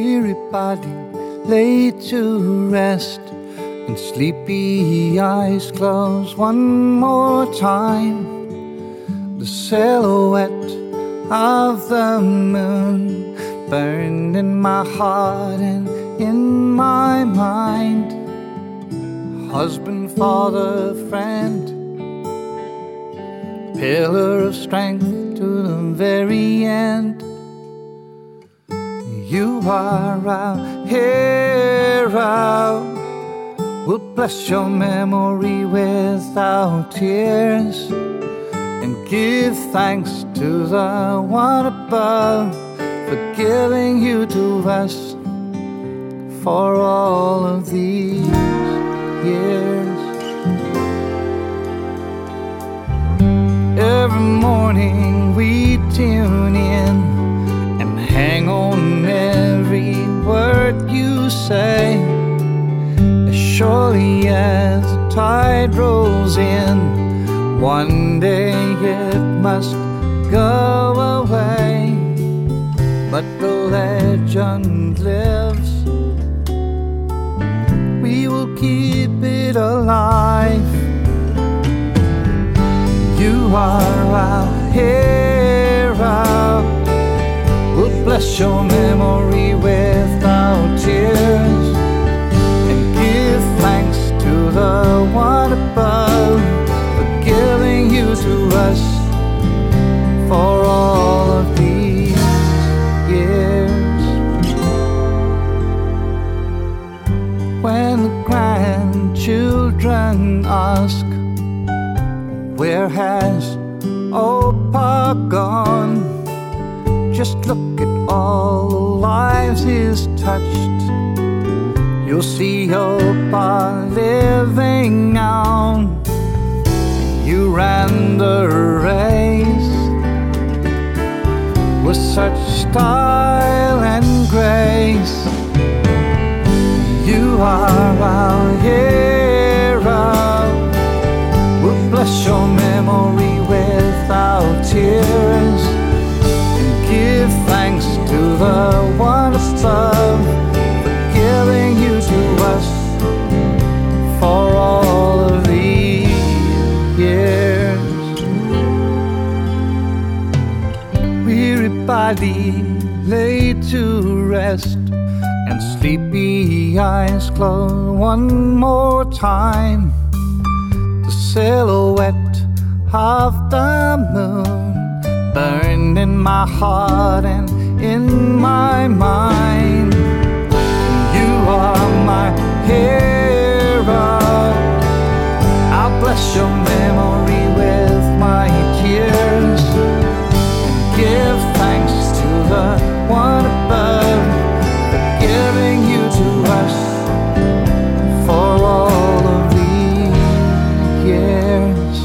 weary body laid to rest, and sleepy eyes close one more time. The silhouette of the moon burned in my heart and in my mind. Husband, father, friend, pillar of strength to the very end. You are our hero. We'll bless your memory without tears, and give thanks to the one above for giving you to us for all of these years. Every morning we tune in and hang on every word you say. As surely as the tide rolls in, one day it must go away. But the legend lives, we will keep it alive. You are our hero. We'll bless your memory without tears, and give thanks to the one above for giving you to us for all of these years. When the grandchildren ask, where has Opa gone? Just look at all the lives he's touched. You'll see Opa living on. You ran the race with such style and grace. You are our hero. We'll bless your memory without tears, and give thanks to the one above for giving you to us for all of these years. Weary body laid to rest, and sleepy eyes close one more time. The silhouette of the moon burned in my heart and in my mind. You are my hero. I'll bless your memory with my tears, and give thanks to the one above for giving you to us for all of these years.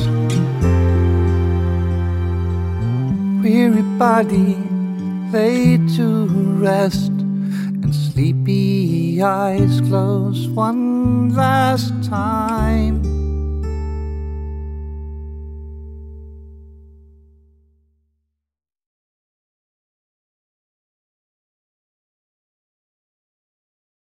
Weary body laid to rest, and sleepy eyes close one last time.